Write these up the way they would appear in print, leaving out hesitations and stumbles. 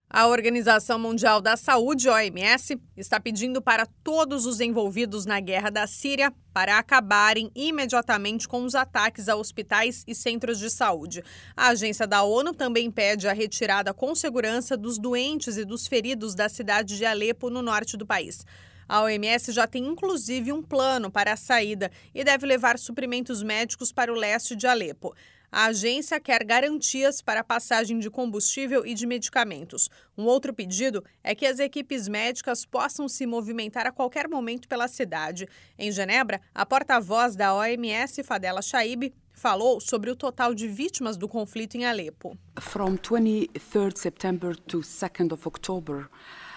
A Organização Mundial da Saúde, OMS, está pedindo para todos os envolvidos na guerra da Síria para acabarem imediatamente com os ataques a hospitais e centros de saúde. A agência da ONU também pede a retirada com segurança dos doentes e dos feridos da cidade de Alepo, no norte do país. A OMS já tem inclusive um plano para a saída e deve levar suprimentos médicos para o leste de Alepo. A agência quer garantias para a passagem de combustível e de medicamentos. Um outro pedido é que as equipes médicas possam se movimentar a qualquer momento pela cidade. Em Genebra, a porta-voz da OMS, Fadela Chaib, falou sobre o total de vítimas do conflito em Alepo. From 23rd September to 2nd of October,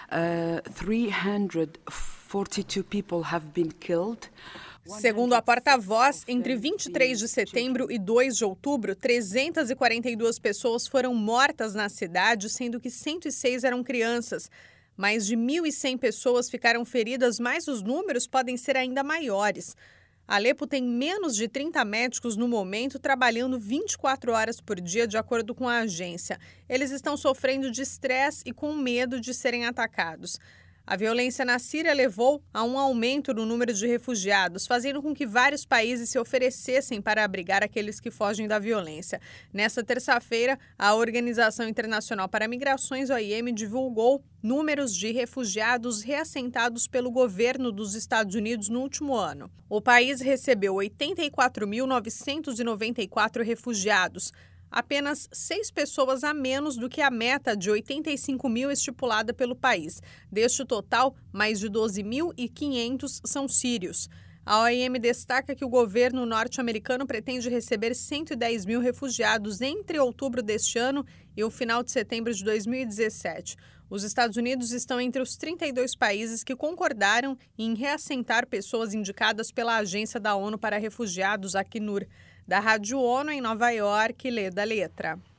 342 people have been killed. Segundo a porta-voz, entre 23 de setembro e 2 de outubro, 342 pessoas foram mortas na cidade, sendo que 106 eram crianças. Mais de 1.100 pessoas ficaram feridas, mas os números podem ser ainda maiores. Alepo tem menos de 30 médicos no momento, trabalhando 24 horas por dia, de acordo com a agência. Eles estão sofrendo de estresse e com medo de serem atacados. A violência na Síria levou a um aumento no número de refugiados, fazendo com que vários países se oferecessem para abrigar aqueles que fogem da violência. Nesta terça-feira, a Organização Internacional para Migrações, OIM, divulgou números de refugiados reassentados pelo governo dos Estados Unidos no último ano. O país recebeu 84.994 refugiados, apenas 6 pessoas a menos do que a meta de 85 mil estipulada pelo país. Deste total, mais de 12.500 são sírios. A OIM destaca que o governo norte-americano pretende receber 110 mil refugiados entre outubro deste ano e o final de setembro de 2017. Os Estados Unidos estão entre os 32 países que concordaram em reassentar pessoas indicadas pela Agência da ONU para Refugiados, Acnur. Da Rádio ONU em Nova York, Leda Letra.